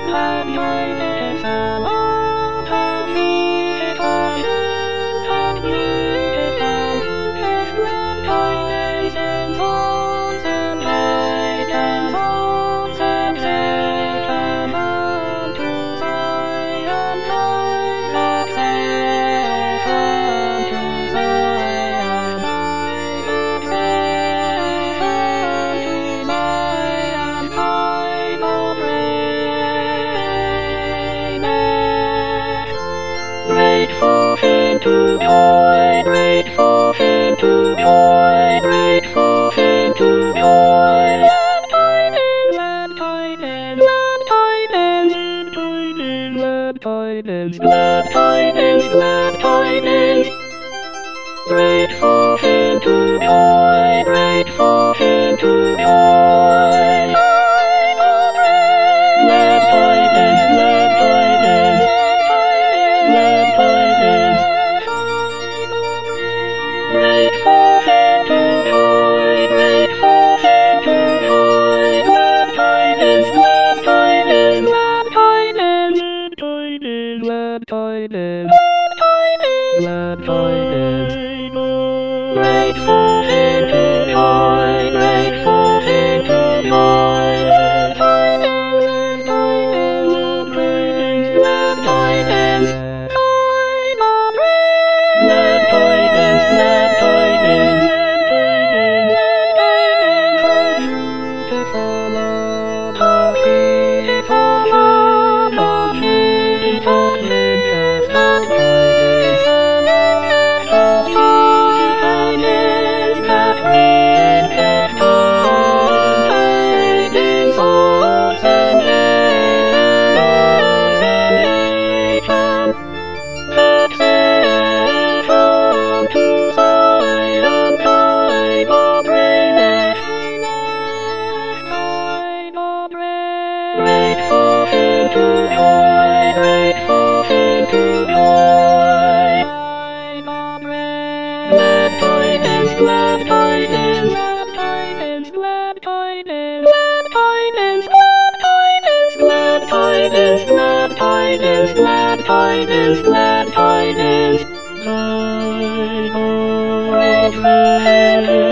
Grateful thing to joy, grateful thing to joy, grateful thing to joy. Glad tidings, glad tidings, glad tidings, glad tidings, glad tidings. Grateful thing to joy, grateful thing to joy. Glad tidings, glad tidings, glad tidings. Grateful thing to joy, grateful thing to joy. Glad tidings, glad tidings, glad tidings, glad tidings, glad tidings. Grateful thing to joy, grateful thing to joy. Glad tidings, glad tidings, glad tidings, glad tidings, grateful thing to joy, grateful thing to joy. Glad tidings, glad tidings, glad tidings, glad tidings, glad tidings, glad tidings, glad tidings, glad tidings, glad tidings.